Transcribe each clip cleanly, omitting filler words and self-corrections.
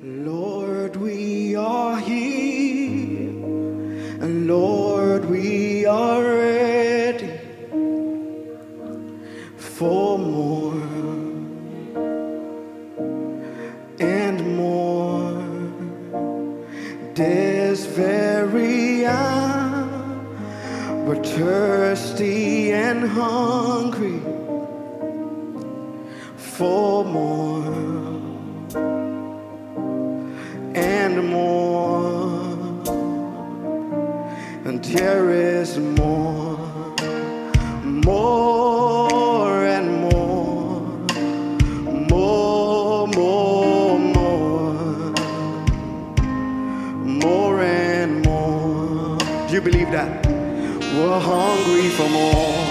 Lord, we are here, and Lord, we are ready for more and more. This very hour, we're thirsty and hungry for more and more, and there is more, more and more, more, more, more and more. Do you believe that? We're hungry for more,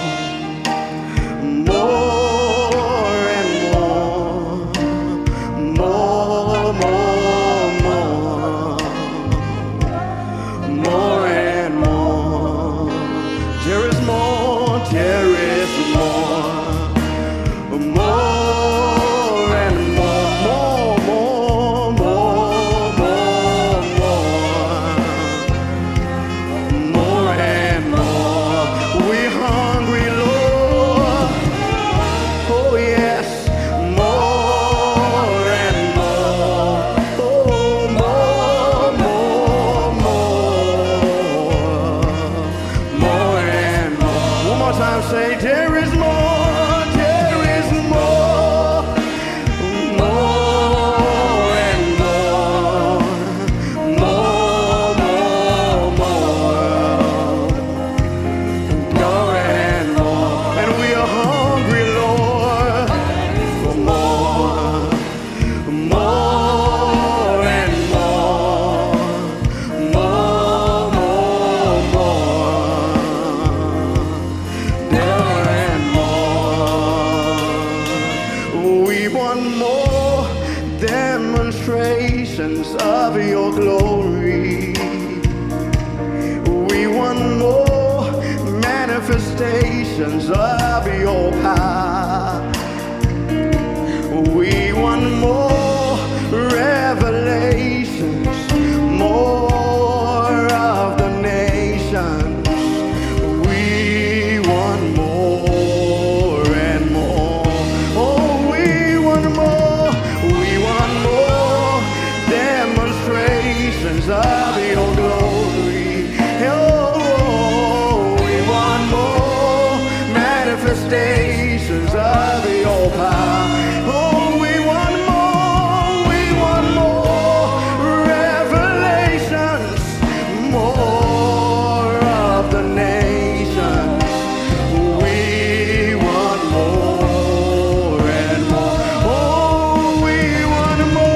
more and more, more, more and more. There is more, there is more, more and more, more, more and more. We're hungry, Lord. Oh yes, more and more. Oh, more and more. One more time, say there is more, there is more, more and more, more, more and more. And we are hungry, Lord, for more, more and more, more and more. We want more demonstrations of your glory. We want more manifestations of your power. We want more revelations, more of the nations. We want more and more. Oh, we want more. We want more demonstrations of your glory. Oh, we want more manifestations of your power. Oh, we want more revelations, more of the nations. We want more and more. Oh, we want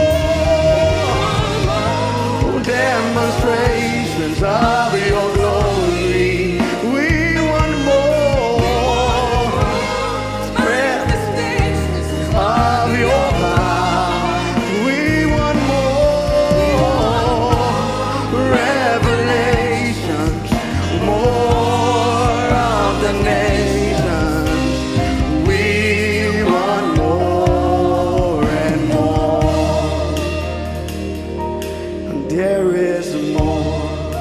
more demonstrations of your glory. We want more manifestations of your power. We want more revelations, more of the nations. We want more and more. And there is more,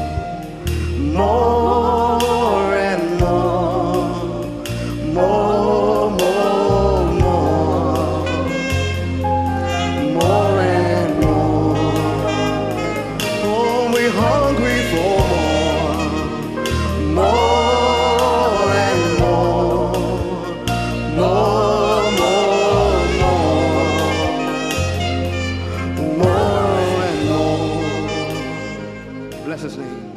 more and more, more, more and more. Oh, we're hungry for more and more, more and more. Bless His name.